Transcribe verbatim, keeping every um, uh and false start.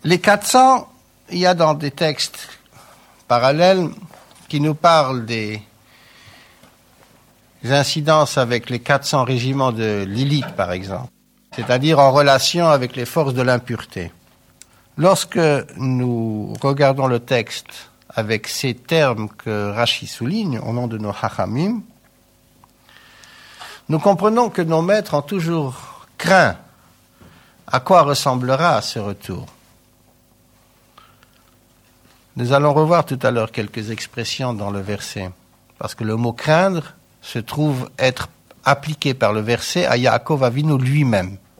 Les quatre cents, il y a dans des textes parallèles qui nous parlent des incidences avec les quatre cents régiments de Lilith, par exemple, c'est-à-dire en relation avec les forces de l'impureté. Lorsque nous regardons le texte avec ces termes que Rashi souligne au nom de nos Chachamim, nous comprenons que nos maîtres ont toujours craint à quoi ressemblera ce retour. Nous allons revoir tout à l'heure quelques expressions dans le verset, parce que le mot craindre se trouve être appliqué par le verset à Yaakov Avinu lui-même.